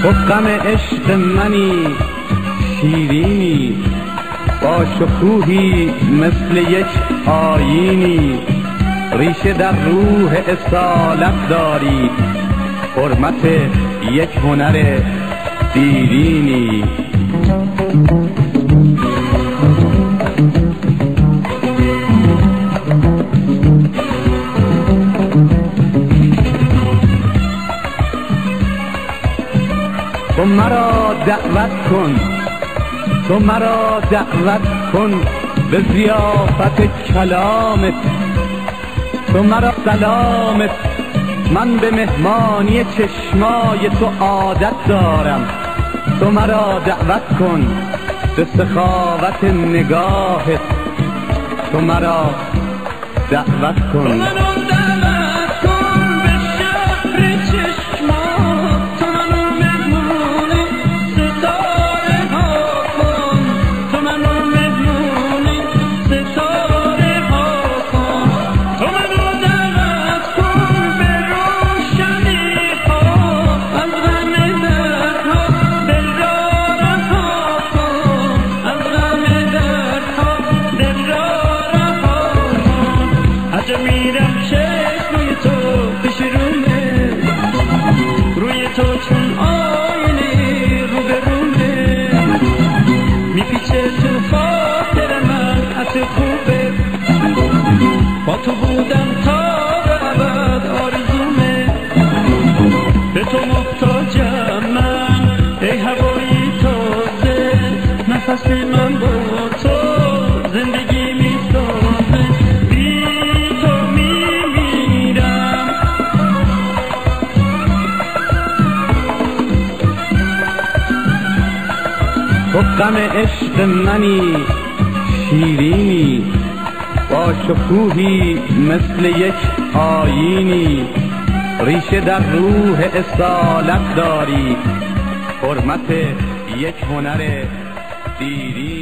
تو غم عشق منی شیرینی، با شکوهی مثل یک آیینی، ریشه در روح اصالت داری، حرمت یک هنر دیرینی. تو مرا دعوت کن، تو مرا دعوت کن به ضیافت کلامت، تو مرا سلامت، من به مهمانی چشمای تو عادت دارم. تو مرا دعوت کن به سخاوت نگاهت، تو مرا دعوت کن. میرم چشمای تو پیش رومه، روی تو چون آینه رو به رومه، میپیچه تو خاطر من حتی خوبه، با تو بودم تا به ابد آرزومه، به تو محتاجم من ای هوایی تازه، نفس من با تو زندگی میسازه. تو غم عشق منی شیرینی، با شکوهی مثل یک آیینی، ریشه در روح اصالت داری، حرمت یک هنر دیرینی.